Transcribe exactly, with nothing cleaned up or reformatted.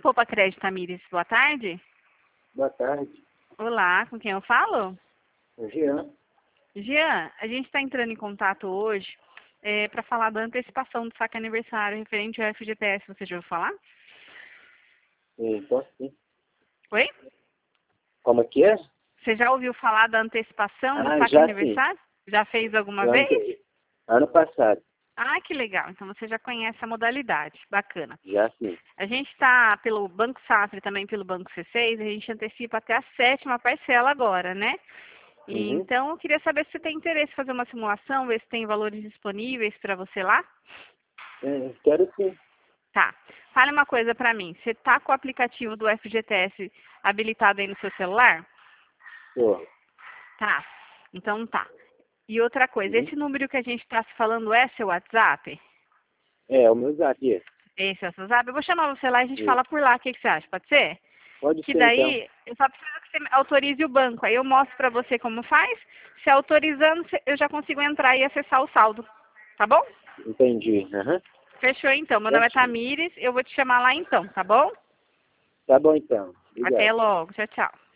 Poupa Crédito, Tamires. Boa tarde. Boa tarde. Olá, com quem eu falo? É Jean. Jean, a gente está entrando em contato hoje é, para falar da antecipação do saque aniversário referente ao F G T S. Você já ouviu falar? Então, sim. Oi? Como é que é? Você já ouviu falar da antecipação do Ah, saque já aniversário? Já fez alguma sim. vez? Ano, ano passado. Ah, que legal. Então você já conhece a modalidade. Bacana. Já sim. A gente está pelo Banco Safra e também pelo Banco C seis, a gente antecipa até a sétima parcela agora, né? E, Uhum. então, eu queria saber se você tem interesse em fazer uma simulação, ver se tem valores disponíveis para você lá. É, quero sim. Tá. Fale uma coisa para mim. Você está com o aplicativo do F G T S habilitado aí no seu celular? Pô. Tá. Então tá. E outra coisa, Uhum. esse número que a gente está se falando é seu WhatsApp? É, o meu zap é. Esse é o seu WhatsApp? Eu vou chamar você lá e a gente Isso. fala por lá. O que, que você acha? Pode ser? Pode Que ser, então. daí, eu só preciso que você autorize o banco. Aí eu mostro para você como faz. Se autorizando, eu já consigo entrar e acessar o saldo. Tá bom? Entendi. Uhum. Fechou então. Meu nome é Certinho. Tamires. Eu vou te chamar lá então, tá bom? Tá bom, então. Até Obrigado. logo. Tchau, tchau.